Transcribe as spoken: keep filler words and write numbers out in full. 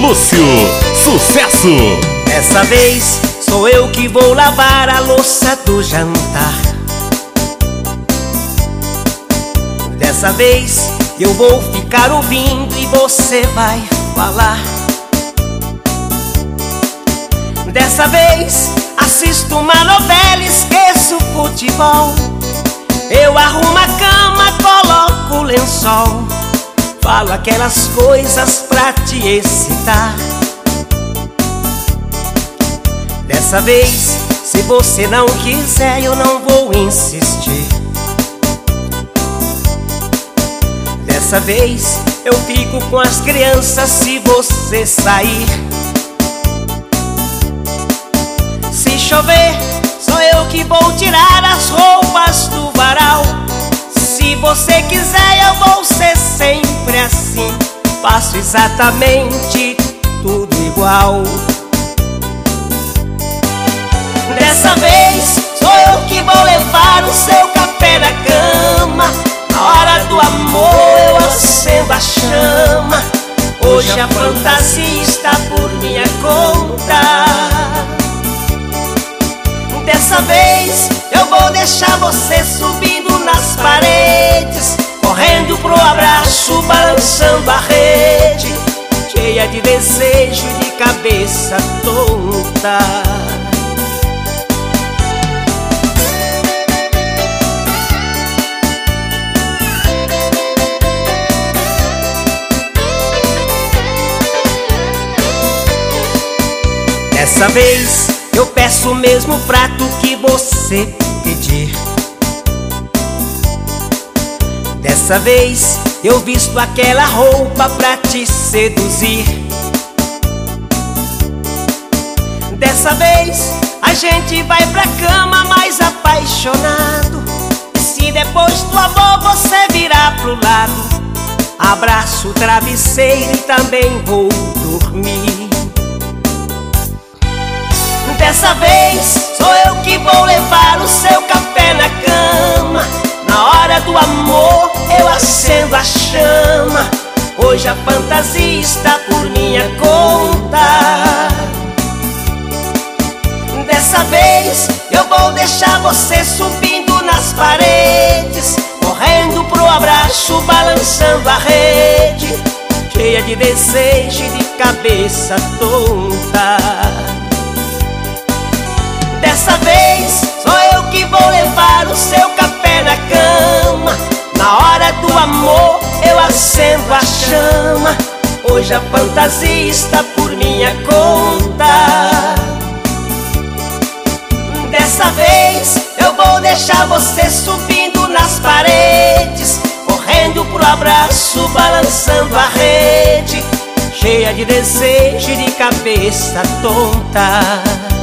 Lúcio, sucesso! Dessa vez sou eu que vou lavar a louça do jantar. Dessa vez eu vou ficar ouvindo e você vai falar. Dessa vez assisto uma novela, esqueço o futebol. Eu arrumo a cama, coloco o lençol, falo aquelas coisas pra te excitar. Dessa vez, se você não quiser, eu não vou insistir. Dessa vez, eu fico com as crianças se você sair. Se chover, sou eu que vou tirar as roupas do varal. Se você quiser, eu vou ser sempre assim. Faço exatamente tudo igual. Dessa vez sou eu que vou levar o seu café na cama. Na hora do amor eu acendo a chama. Hoje a fantasia está por minha conta. Dessa vez eu vou deixar você subindo nas paredes, correndo pro abraço, balançando a rede, cheia de desejo e de cabeça tonta. Dessa vez eu peço o mesmo prato que você pedir. Dessa vez eu visto aquela roupa pra te seduzir. Dessa vez a gente vai pra cama mais apaixonado. E se depois do amor você virar pro lado, abraço o travesseiro e também vou dormir. Dessa vez sou eu que vou levar o seu café na cama. Na hora do amor eu acendo a chama. Hoje a fantasia está por minha conta. Dessa vez eu vou deixar você subindo nas paredes, correndo pro abraço, balançando a rede, cheia de desejo e de cabeça tonta. Dessa vez sou eu que vou levar o seu café na cama. Na hora do amor eu acendo a chama. Hoje a fantasia está por minha conta. Dessa vez eu vou deixar você subindo nas paredes, correndo pro abraço, balançando a rede, cheia de desejo e de cabeça tonta.